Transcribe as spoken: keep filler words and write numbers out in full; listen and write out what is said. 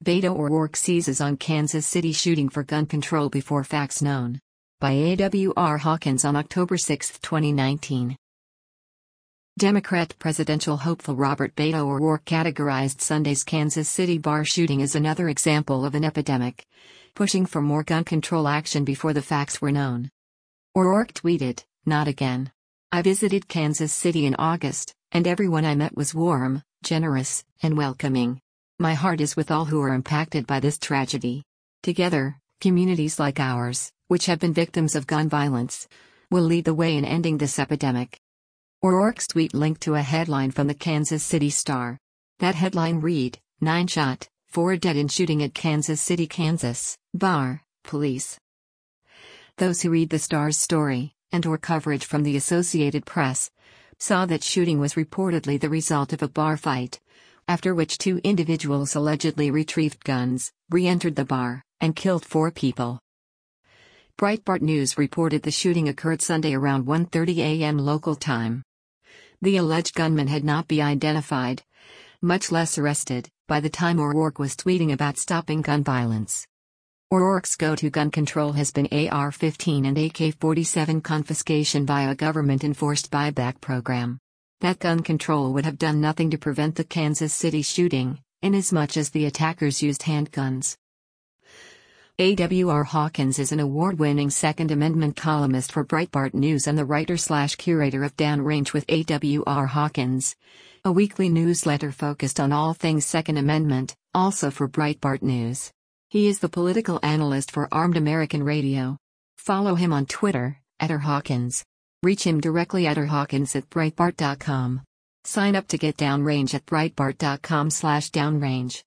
Beto O'Rourke seizes on Kansas City shooting for gun control before facts known. By A W R Hawkins on October sixth, twenty nineteen. Democrat presidential hopeful Robert Beto O'Rourke categorized Sunday's Kansas City bar shooting as another example of an epidemic, pushing for more gun control action before the facts were known. O'Rourke tweeted, "Not again. I visited Kansas City in August, and everyone I met was warm, generous, and welcoming. My heart is with all who are impacted by this tragedy. Together, communities like ours, which have been victims of gun violence, will lead the way in ending this epidemic." O'Rourke's tweet linked to a headline from the Kansas City Star. That headline read, "Nine shot, four dead in shooting at Kansas City, Kansas, bar, police." Those who read the Star's story, and/or coverage from the Associated Press, saw that shooting was reportedly the result of a bar fight, after which two individuals allegedly retrieved guns, re-entered the bar, and killed four people. Breitbart News reported the shooting occurred Sunday around one thirty a m local time. The alleged gunman had not been identified, much less arrested, by the time O'Rourke was tweeting about stopping gun violence. O'Rourke's go-to gun control has been A R fifteen and A K forty-seven confiscation via a government-enforced buyback program. That gun control would have done nothing to prevent the Kansas City shooting, inasmuch as the attackers used handguns. A W R Hawkins is an award-winning Second Amendment columnist for Breitbart News and the writer-slash-curator of Downrange with A W R Hawkins, a weekly newsletter focused on all things Second Amendment, also for Breitbart News. He is the political analyst for Armed American Radio. Follow him on Twitter, at R Hawkins. Reach him directly at rhawkins at breitbart dot com. Sign up to get Downrange at breitbart dot com slash downrange.